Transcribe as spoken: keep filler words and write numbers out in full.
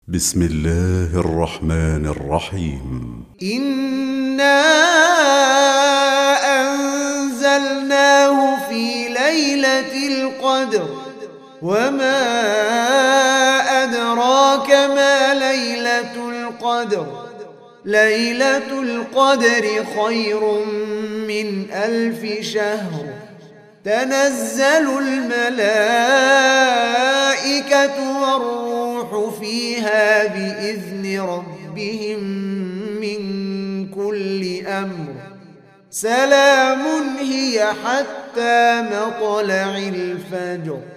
بسم الله الرحمن الرحيم. إنا أنزلناه في ليلة القدر وما أدراك ما ليلة القدر ليلة القدر خير من ألف شهر تنزل الملائكة والروح فيها بإذن ربهم من كل أمر سلام هي حتى مطلع الفجر.